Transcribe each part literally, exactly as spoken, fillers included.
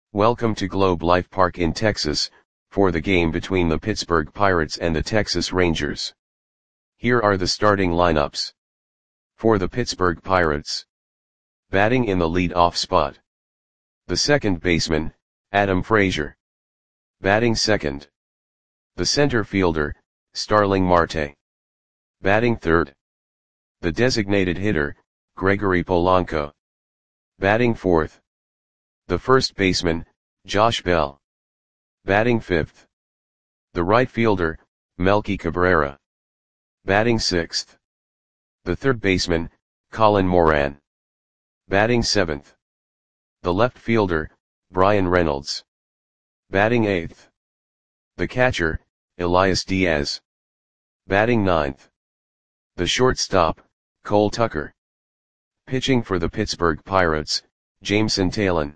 Welcome to Globe Life Park in Texas, for the game between the Pittsburgh Pirates and the Texas Rangers. Here are the starting lineups. For the Pittsburgh Pirates. Batting in the lead-off spot. The second baseman, Adam Frazier. Batting second. The center fielder, Starling Marte. Batting third. The designated hitter, Gregory Polanco. Batting fourth. The first baseman, Josh Bell. Batting fifth. The right fielder, Melky Cabrera. Batting sixth. The third baseman, Colin Moran. Batting seventh. The left fielder, Bryan Reynolds. Batting eighth. The catcher, Elias Diaz. Batting ninth. The shortstop, Cole Tucker. Pitching for the Pittsburgh Pirates, Jameson Taillon.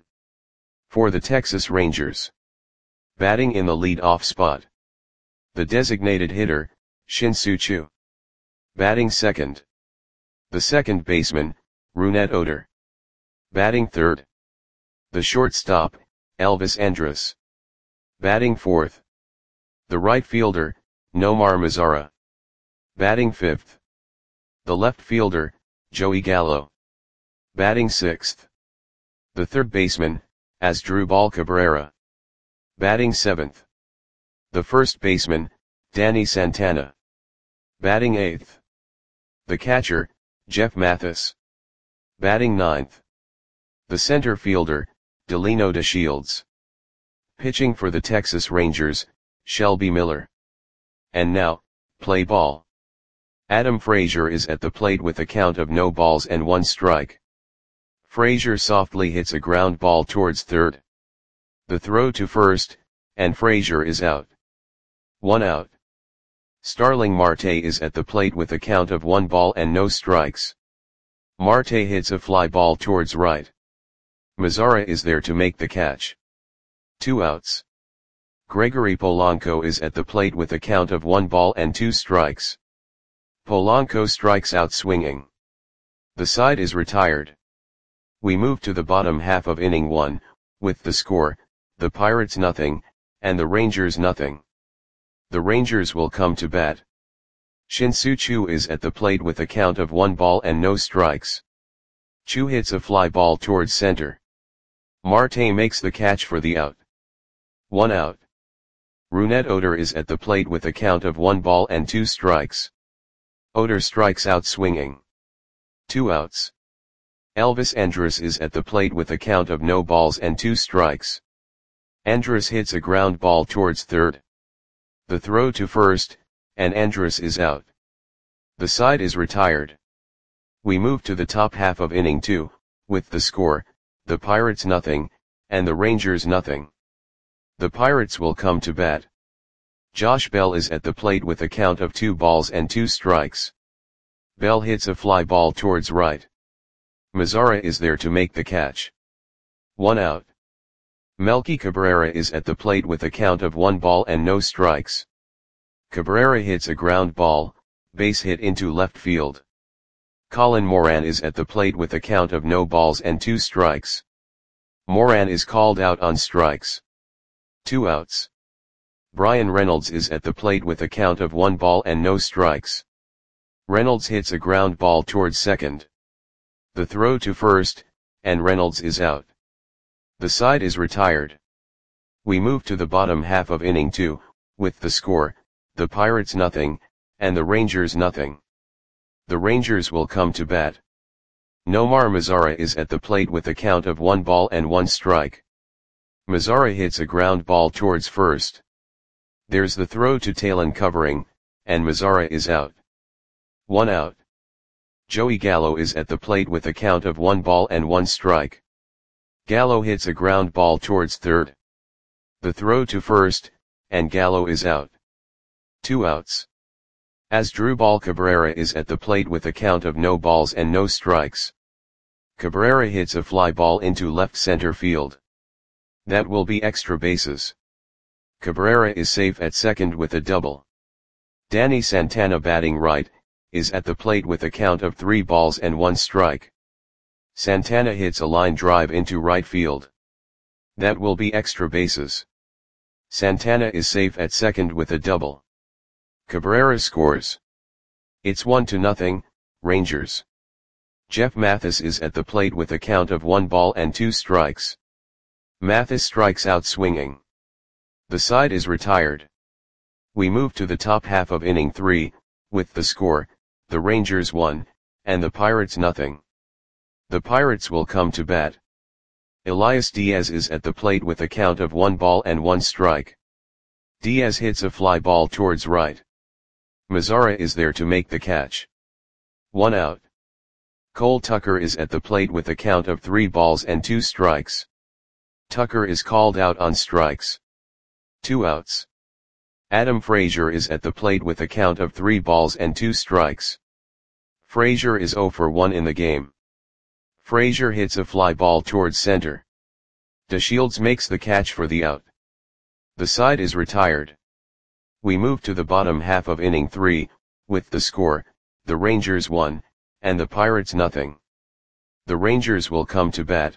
For the Texas Rangers. Batting in the lead-off spot. The designated hitter, Shin-Soo Choo. Batting second. The second baseman, Rougned Odor. Batting third. The shortstop, Elvis Andrus. Batting fourth. The right fielder, Nomar Mazara. Batting fifth. The left fielder, Joey Gallo. Batting sixth. The third baseman, Asdrubal Cabrera. Batting seventh. The first baseman, Danny Santana. Batting eighth. The catcher, Jeff Mathis. Batting ninth. The center fielder, Delino DeShields. Pitching for the Texas Rangers, Shelby Miller. And now, play ball. Adam Frazier is at the plate with a count of no balls and one strike. Frazier softly hits a ground ball towards third. The throw to first, and Frazier is out. One out. Starling Marte is at the plate with a count of one ball and no strikes. Marte hits a fly ball towards right. Mazara is there to make the catch. Two outs. Gregory Polanco is at the plate with a count of one ball and two strikes. Polanco strikes out swinging. The side is retired. We move to the bottom half of inning one, with the score, the Pirates nothing, and the Rangers nothing. The Rangers will come to bat. Shin-Soo Choo is at the plate with a count of one ball and no strikes. Choo hits a fly ball towards center. Marte makes the catch for the out. One out. Rougned Odor is at the plate with a count of one ball and two strikes. Odor strikes out swinging. Two outs. Elvis Andrus is at the plate with a count of no balls and two strikes. Andrus hits a ground ball towards third. The throw to first, and Andrus is out. The side is retired. We move to the top half of inning two, with the score, the Pirates nothing, and the Rangers nothing. The Pirates will come to bat. Josh Bell is at the plate with a count of two balls and two strikes. Bell hits a fly ball towards right. Mazara is there to make the catch. One out. Melky Cabrera is at the plate with a count of one ball and no strikes. Cabrera hits a ground ball, base hit into left field. Colin Moran is at the plate with a count of no balls and two strikes. Moran is called out on strikes. Two outs. Bryan Reynolds is at the plate with a count of one ball and no strikes. Reynolds hits a ground ball towards second. The throw to first, and Reynolds is out. The side is retired. We move to the bottom half of inning two, with the score, the Pirates nothing, and the Rangers nothing. The Rangers will come to bat. Nomar Mazara is at the plate with a count of one ball and one strike. Mazara hits a ground ball towards first. There's the throw to Taillon covering, and Mazara is out. One out. Joey Gallo is at the plate with a count of one ball and one strike. Gallo hits a ground ball towards third. The throw to first, and Gallo is out. Two outs. Asdrubal Cabrera is at the plate with a count of no balls and no strikes. Cabrera hits a fly ball into left center field. That will be extra bases. Cabrera is safe at second with a double. Danny Santana batting right, is at the plate with a count of three balls and one strike. Santana hits a line drive into right field. That will be extra bases. Santana is safe at second with a double. Cabrera scores. It's one to nothing, Rangers. Jeff Mathis is at the plate with a count of one ball and two strikes. Mathis strikes out swinging. The side is retired. We move to the top half of inning three, with the score, the Rangers one, and the Pirates nothing. The Pirates will come to bat. Elias Diaz is at the plate with a count of one ball and one strike. Diaz hits a fly ball towards right. Mazara is there to make the catch. One out. Cole Tucker is at the plate with a count of three balls and two strikes. Tucker is called out on strikes. Two outs. Adam Frazier is at the plate with a count of three balls and two strikes. Frazier is zero for one in the game. Frazier hits a fly ball towards center. DeShields makes the catch for the out. The side is retired. We move to the bottom half of inning three, with the score, the Rangers one, and the Pirates nothing. The Rangers will come to bat.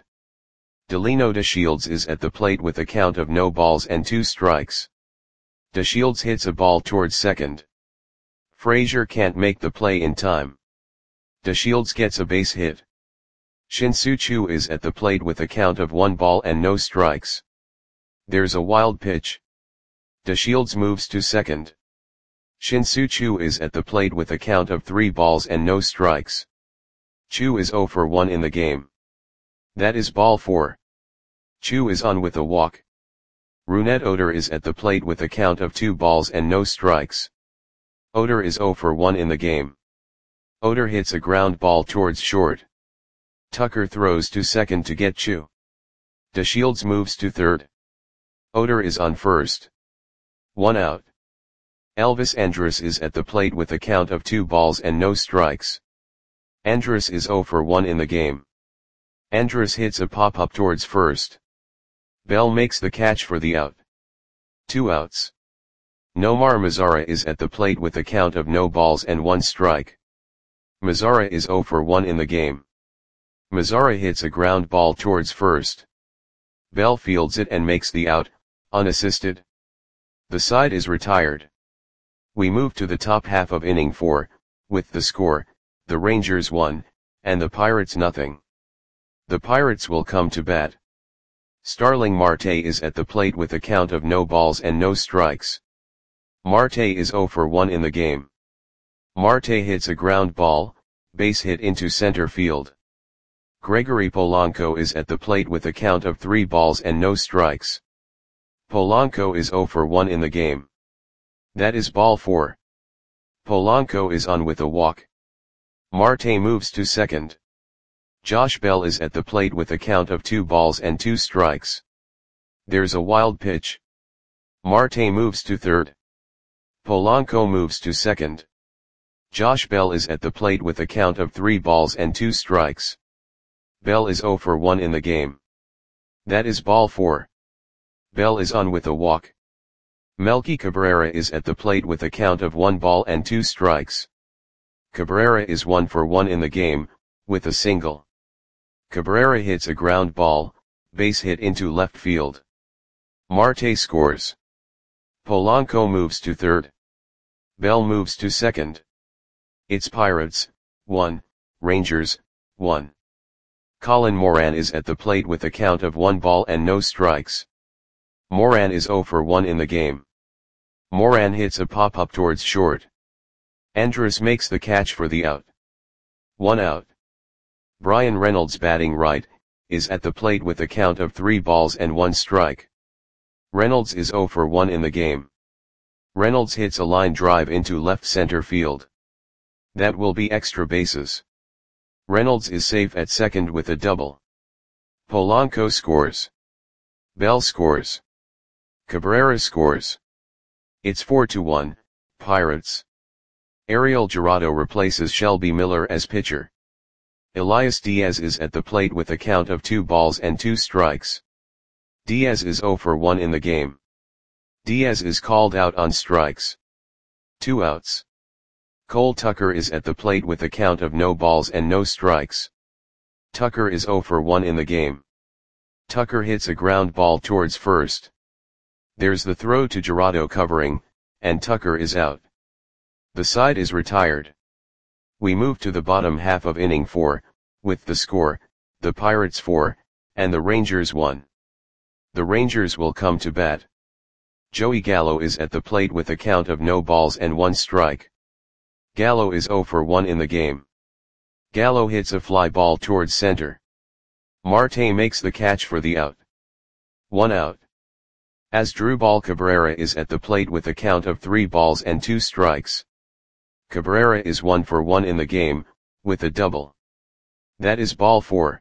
Delino DeShields is at the plate with a count of no balls and two strikes. DeShields hits a ball towards second. Frazier can't make the play in time. DeShields gets a base hit. Shin-Soo Choo is at the plate with a count of one ball and no strikes. There's a wild pitch. DeShields moves to second. Shin-Soo Choo is at the plate with a count of three balls and no strikes. Choo is zero for one in the game. That is ball four. Choo is on with a walk. Rougned Odor is at the plate with a count of two balls and no strikes. Odor is zero for one in the game. Odor hits a ground ball towards short. Tucker throws to second to get Choo. DeShields moves to third. Odor is on first. One out. Elvis Andrus is at the plate with a count of two balls and no strikes. Andrus is zero for one in the game. Andrus hits a pop-up towards first. Bell makes the catch for the out. Two outs. Nomar Mazara is at the plate with a count of no balls and one strike. Mazara is zero for one in the game. Mazara hits a ground ball towards first. Bell fields it and makes the out, unassisted. The side is retired. We move to the top half of inning four, with the score, the Rangers one, and the Pirates nothing. The Pirates will come to bat. Starling Marte is at the plate with a count of no balls and no strikes. Marte is zero for one in the game. Marte hits a ground ball, base hit into center field. Gregory Polanco is at the plate with a count of three balls and no strikes. Polanco is zero for one in the game. That is ball four. Polanco is on with a walk. Marte moves to second. Josh Bell is at the plate with a count of two balls and two strikes. There's a wild pitch. Marte moves to third. Polanco moves to second. Josh Bell is at the plate with a count of three balls and two strikes. Bell is zero for one in the game. That is ball four. Bell is on with a walk. Melky Cabrera is at the plate with a count of one ball and two strikes. Cabrera is one for one in the game, with a single. Cabrera hits a ground ball, base hit into left field. Marte scores. Polanco moves to third. Bell moves to second. It's Pirates, one, Rangers, one. Colin Moran is at the plate with a count of one ball and no strikes. Moran is zero for one in the game. Moran hits a pop-up towards short. Andrus makes the catch for the out. One out. Brian Reynolds, batting right, is at the plate with a count of three balls and one strike. Reynolds is zero for one in the game. Reynolds hits a line drive into left center field. That will be extra bases. Reynolds is safe at second with a double. Polanco scores. Bell scores. Cabrera scores. It's four to one, Pirates. Ariel Jurado replaces Shelby Miller as pitcher. Elias Diaz is at the plate with a count of two balls and two strikes. Diaz is zero for one in the game. Diaz is called out on strikes. Two outs. Cole Tucker is at the plate with a count of no balls and no strikes. Tucker is zero for one in the game. Tucker hits a ground ball towards first. There's the throw to Jurado covering, and Tucker is out. The side is retired. We move to the bottom half of inning four, with the score, the Pirates four, and the Rangers one. The Rangers will come to bat. Joey Gallo is at the plate with a count of no balls and one strike. Gallo is oh for one in the game. Gallo hits a fly ball towards center. Marte makes the catch for the out. One out. Asdrubal Cabrera is at the plate with a count of three balls and two strikes. Cabrera is one for one in the game, with a double. That is ball four.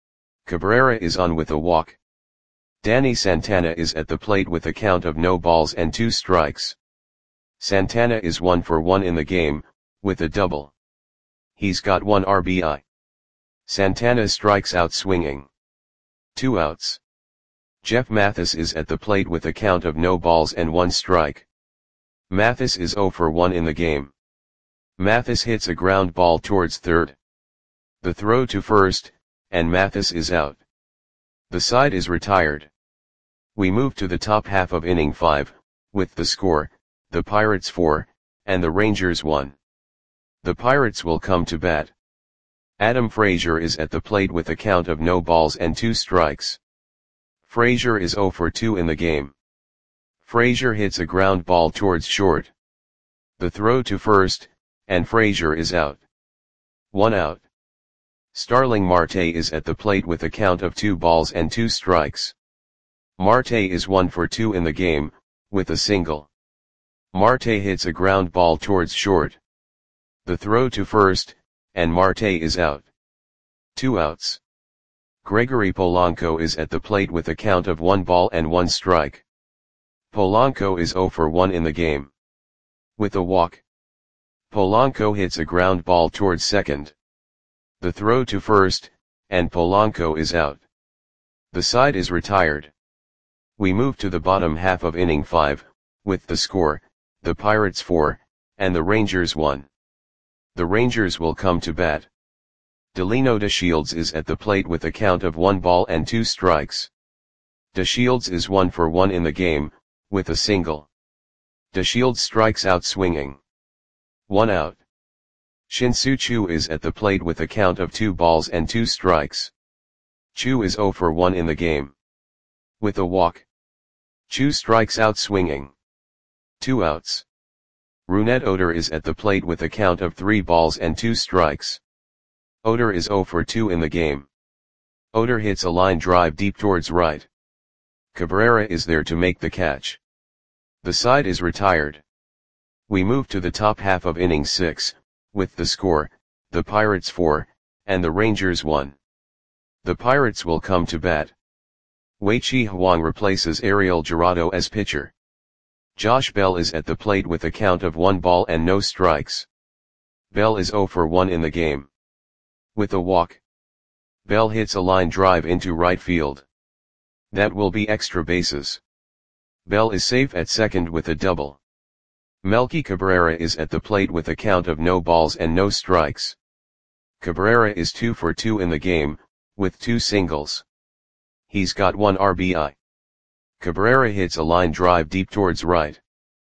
Cabrera is on with a walk. Danny Santana is at the plate with a count of no balls and two strikes. Santana is one for one in the game, with a double. He's got one R B I. Santana strikes out swinging. Two outs. Jeff Mathis is at the plate with a count of no balls and one strike. Mathis is oh for one in the game. Mathis hits a ground ball towards third. The throw to first, and Mathis is out. The side is retired. We move to the top half of inning five, with the score, the Pirates four, and the Rangers one. The Pirates will come to bat. Adam Frazier is at the plate with a count of no balls and two strikes. Frazier is oh for two in the game. Frazier hits a ground ball towards short. The throw to first, and Frazier is out. One out. Starling Marte is at the plate with a count of two balls and two strikes. Marte is one for two in the game, with a single. Marte hits a ground ball towards short. The throw to first, and Marte is out. Two outs. Gregory Polanco is at the plate with a count of one ball and one strike. Polanco is oh for one in the game. With a walk. Polanco hits a ground ball towards second. The throw to first, and Polanco is out. The side is retired. We move to the bottom half of inning five, with the score, the Pirates four, and the Rangers one. The Rangers will come to bat. Delino DeShields is at the plate with a count of one ball and two strikes. DeShields is one for one in the game, with a single. DeShields strikes out swinging. One out. Shin-Soo Choo is at the plate with a count of two balls and two strikes. Choo is oh for one in the game. With a walk. Choo strikes out swinging. Two outs. Rougned Odor is at the plate with a count of three balls and two strikes. Odor is oh for two in the game. Odor hits a line drive deep towards right. Cabrera is there to make the catch. The side is retired. We move to the top half of inning six, with the score, the Pirates four, and the Rangers one. The Pirates will come to bat. Wei-Chi Huang replaces Ariel Jurado as pitcher. Josh Bell is at the plate with a count of one ball and no strikes. Bell is oh for one in the game. With a walk. Bell hits a line drive into right field. That will be extra bases. Bell is safe at second with a double. Melky Cabrera is at the plate with a count of no balls and no strikes. Cabrera is two for two in the game, with two singles. He's got one R B I. Cabrera hits a line drive deep towards right.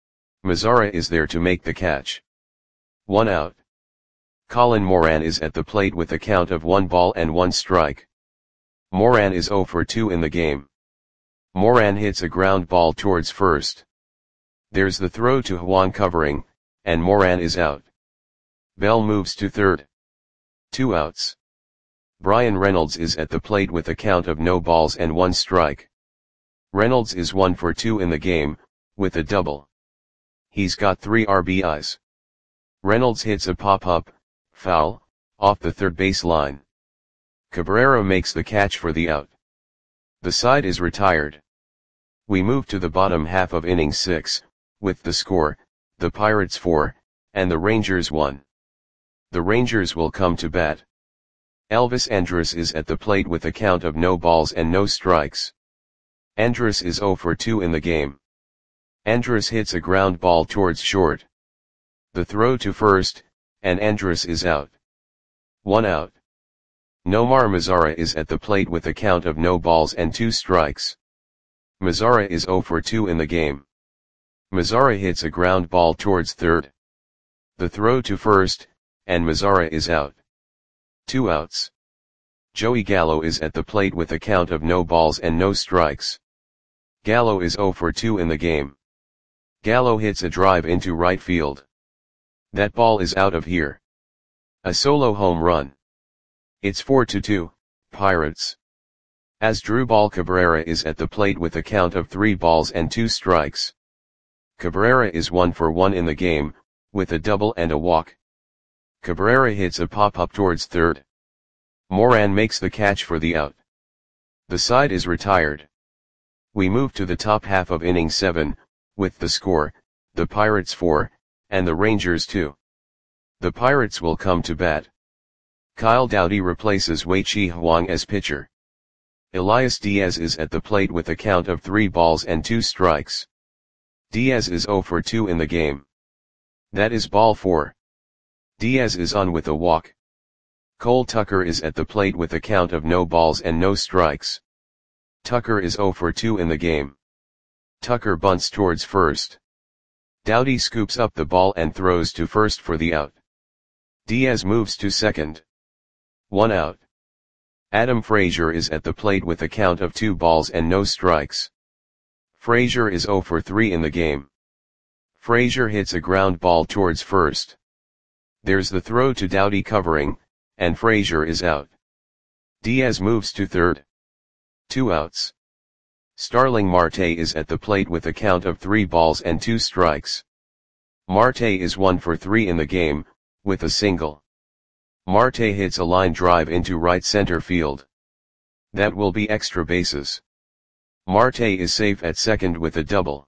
Mazara is there to make the catch. One out. Colin Moran is at the plate with a count of one ball and one strike. Moran is oh for two in the game. Moran hits a ground ball towards first. There's the throw to Huang covering, and Moran is out. Bell moves to third. Two outs. Brian Reynolds is at the plate with a count of no balls and one strike. Reynolds is one for two in the game, with a double. He's got three R B Is. Reynolds hits a pop-up, foul, off the third base line. Cabrera makes the catch for the out. The side is retired. We move to the bottom half of inning six, with the score, the Pirates four, and the Rangers one. The Rangers will come to bat. Elvis Andrus is at the plate with a count of no balls and no strikes. Andrus is oh for two in the game. Andrus hits a ground ball towards short. The throw to first, and Andrus is out. One out. Nomar Mazara is at the plate with a count of no balls and two strikes. Mazara is zero for two in the game. Mazara hits a ground ball towards third. The throw to first, and Mazara is out. Two outs. Joey Gallo is at the plate with a count of no balls and no strikes. Gallo is zero for two in the game. Gallo hits a drive into right field. That ball is out of here. A solo home run. It's four to two, Pirates. Asdrubal Cabrera is at the plate with a count of three balls and two strikes. Cabrera is one for one in the game, with a double and a walk. Cabrera hits a pop-up towards third. Moran makes the catch for the out. The side is retired. We move to the top half of inning seven, with the score, the Pirates four, and the Rangers two. The Pirates will come to bat. Kyle Dowdy replaces Wei Chi Huang as pitcher. Elias Diaz is at the plate with a count of three balls and two strikes. Diaz is zero for two in the game. That is ball four. Diaz is on with a walk. Cole Tucker is at the plate with a count of no balls and no strikes. Tucker is zero for two in the game. Tucker bunts towards first. Dowdy scoops up the ball and throws to first for the out. Diaz moves to second. One out. Adam Frazier is at the plate with a count of two balls and no strikes. Frazier is zero for three in the game. Frazier hits a ground ball towards first. There's the throw to Dowdy covering, and Frazier is out. Diaz moves to third. Two outs. Starling Marte is at the plate with a count of three balls and two strikes. Marte is one for three in the game, with a single. Marte hits a line drive into right center field. That will be extra bases. Marte is safe at second with a double.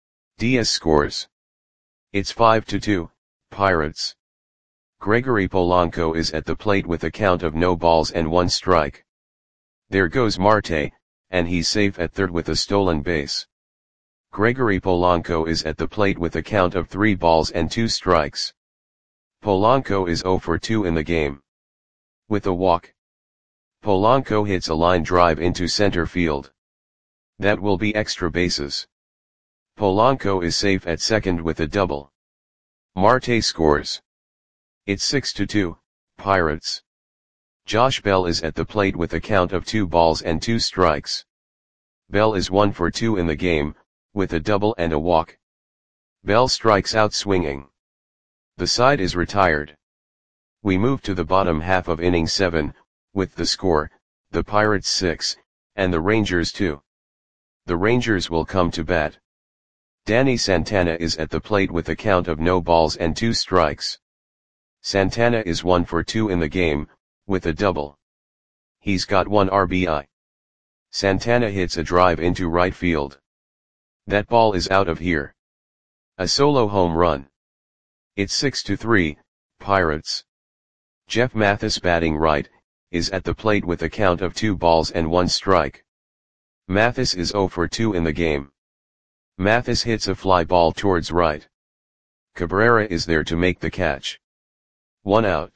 Diaz scores. It's five to two, Pirates. Gregory Polanco is at the plate with a count of no balls and one strike. There goes Marte, and he's safe at third with a stolen base. Gregory Polanco is at the plate with a count of three balls and two strikes. Polanco is zero for two in the game. With a walk. Polanco hits a line drive into center field. That will be extra bases. Polanco is safe at second with a double. Marte scores. It's six to two, Pirates. Josh Bell is at the plate with a count of two balls and two strikes. Bell is one for two in the game, with a double and a walk. Bell strikes out swinging. The side is retired. We move to the bottom half of inning seven, with the score, the Pirates six, and the Rangers two. The Rangers will come to bat. Danny Santana is at the plate with a count of no balls and two strikes. Santana is one for two in the game, with a double. He's got one R B I. Santana hits a drive into right field. That ball is out of here. A solo home run. It's six to three, Pirates. Jeff Mathis batting right, is at the plate with a count of two balls and one strike. Mathis is zero for two in the game. Mathis hits a fly ball towards right. Cabrera is there to make the catch. One out.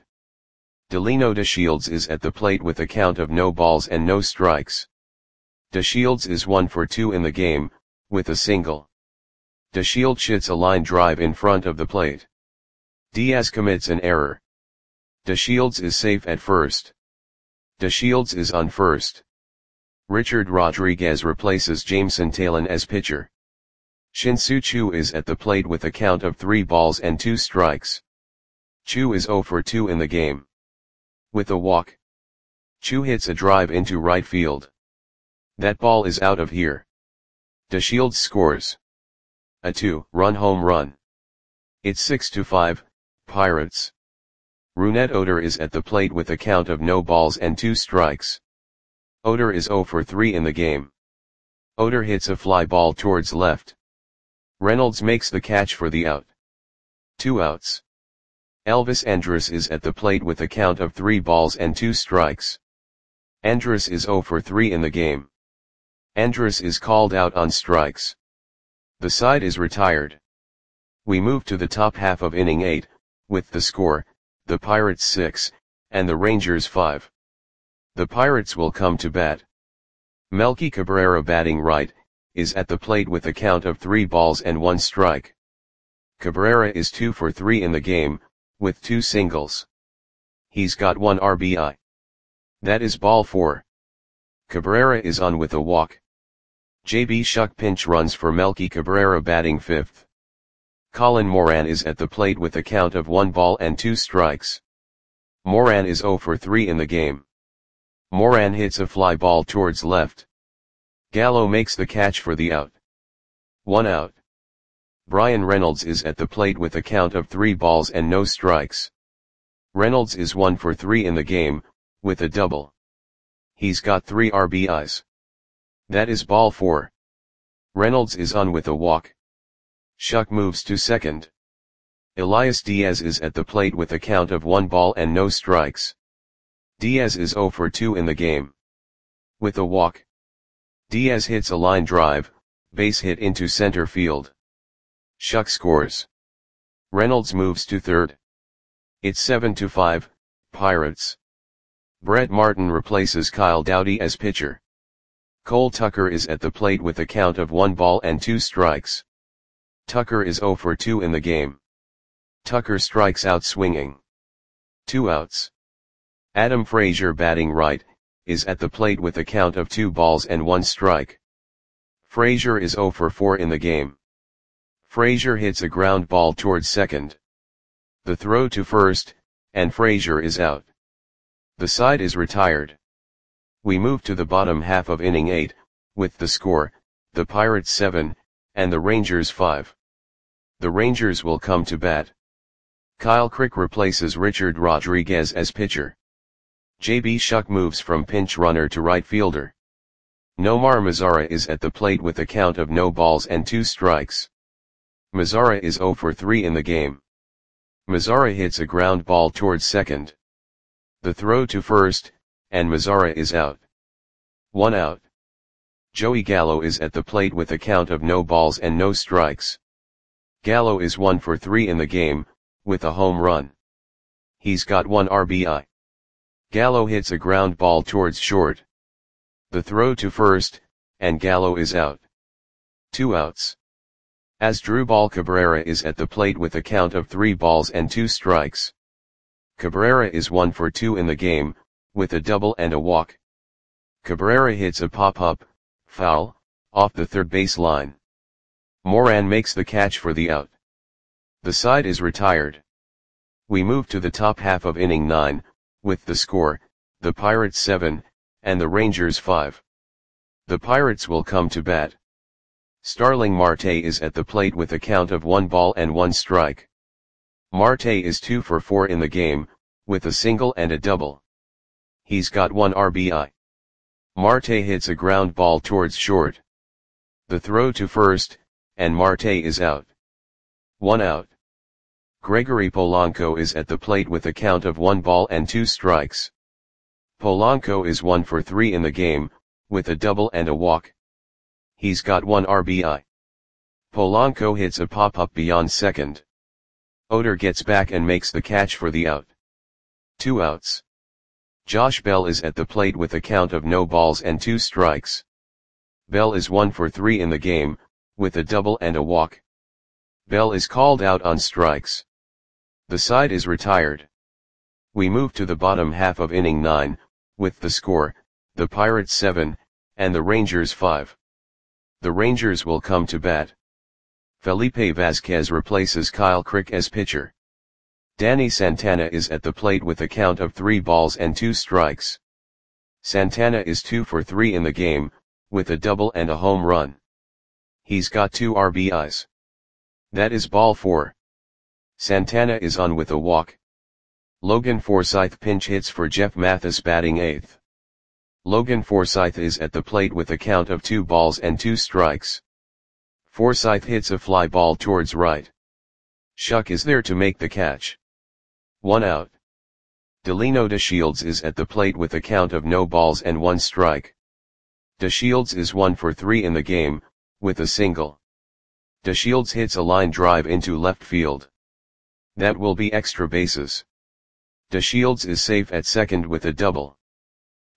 Delino DeShields is at the plate with a count of no balls and no strikes. DeShields is one for two in the game, with a single. DeShields hits a line drive in front of the plate. Diaz commits an error. DeShields is safe at first. DeShields is on first. Richard Rodriguez replaces Jameson Taillon as pitcher. Shin-Soo Choo is at the plate with a count of three balls and two strikes. Choo is zero for two in the game. With a walk. Choo hits a drive into right field. That ball is out of here. DeShields scores. A two-run home run. It's six to five, Pirates. Rougned Odor is at the plate with a count of no balls and two strikes. Odor is zero for three in the game. Odor hits a fly ball towards left. Reynolds makes the catch for the out. Two outs. Elvis Andrus is at the plate with a count of three balls and two strikes. Andrus is zero for three in the game. Andrus is called out on strikes. The side is retired. We move to the top half of inning eight, with the score, the Pirates six, and the Rangers five. The Pirates will come to bat. Melky Cabrera, batting right, is at the plate with a count of three balls and one strike. Cabrera is two for three in the game, with two singles. He's got one R B I. That is ball four. Cabrera is on with a walk. J B Shuck pinch runs for Melky Cabrera, batting fifth. Colin Moran is at the plate with a count of one ball and two strikes. Moran is zero for three in the game. Moran hits a fly ball towards left. Gallo makes the catch for the out. One out. Brian Reynolds is at the plate with a count of three balls and no strikes. Reynolds is one for three in the game, with a double. He's got three R B Is. That is ball four. Reynolds is on with a walk. Shuck moves to second. Elias Diaz is at the plate with a count of one ball and no strikes. Diaz is zero for two in the game. With a walk. Diaz hits a line drive, base hit into center field. Shuck scores. Reynolds moves to third. It's seven to five, Pirates. Brett Martin replaces Kyle Dowdy as pitcher. Cole Tucker is at the plate with a count of one ball and two strikes. Tucker is zero for two in the game. Tucker strikes out swinging. Two outs. Adam Frazier, batting right, is at the plate with a count of two balls and one strike. Frazier is zero for four in the game. Frazier hits a ground ball towards second. The throw to first, and Frazier is out. The side is retired. We move to the bottom half of inning eight, with the score, the Pirates seven, and the Rangers five. The Rangers will come to bat. Kyle Crick replaces Richard Rodriguez as pitcher. J B Shuck moves from pinch runner to right fielder. Nomar Mazara is at the plate with a count of no balls and two strikes. Mazara is zero for three in the game. Mazara hits a ground ball towards second. The throw to first, and Mazara is out. One out. Joey Gallo is at the plate with a count of no balls and no strikes. Gallo is one for three in the game, with a home run. He's got one R B I. Gallo hits a ground ball towards short. The throw to first, and Gallo is out. Two outs. Asdrubal Cabrera is at the plate with a count of three balls and two strikes. Cabrera is one for two in the game, with a double and a walk. Cabrera hits a pop-up, foul, off the third base line. Moran makes the catch for the out. The side is retired. We move to the top half of inning nine, with the score, the Pirates seven, and the Rangers five. The Pirates will come to bat. Starling Marte is at the plate with a count of one ball and one strike. Marte is two for four in the game, with a single and a double. He's got one R B I. Marte hits a ground ball towards short. The throw to first, and Marte is out. One out. Gregory Polanco is at the plate with a count of one ball and two strikes. Polanco is one for three in the game, with a double and a walk. He's got one R B I. Polanco hits a pop-up beyond second. Oder gets back and makes the catch for the out. Two outs. Josh Bell is at the plate with a count of no balls and two strikes. Bell is one for three in the game, with a double and a walk. Bell is called out on strikes. The side is retired. We move to the bottom half of inning nine, with the score, the Pirates seven, and the Rangers five. The Rangers will come to bat. Felipe Vasquez replaces Kyle Crick as pitcher. Danny Santana is at the plate with a count of three balls and two strikes. Santana is two for three in the game, with a double and a home run. He's got two R B Is. That is ball four. Santana is on with a walk. Logan Forsythe pinch hits for Jeff Mathis, batting eighth. Logan Forsythe is at the plate with a count of two balls and two strikes. Forsythe hits a fly ball towards right. Shuck is there to make the catch. One out. Delino DeShields is at the plate with a count of no balls and one strike. DeShields is one for three in the game, with a single. DeShields hits a line drive into left field. That will be extra bases. DeShields is safe at second with a double.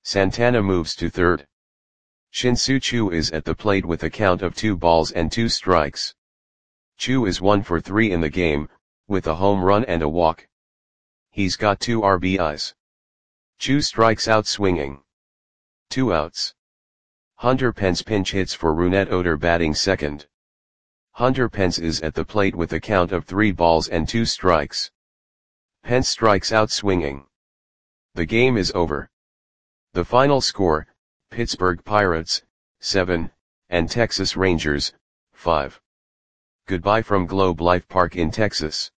Santana moves to third. Shin-Soo Choo is at the plate with a count of two balls and two strikes. Choo is one for three in the game, with a home run and a walk. He's got two R B Is. Choo strikes out swinging. Two outs. Hunter Pence pinch hits for Rougned Odor batting second. Hunter Pence is at the plate with a count of three balls and two strikes. Pence strikes out swinging. The game is over. The final score, Pittsburgh Pirates, seven, and Texas Rangers, five. Goodbye from Globe Life Park in Texas.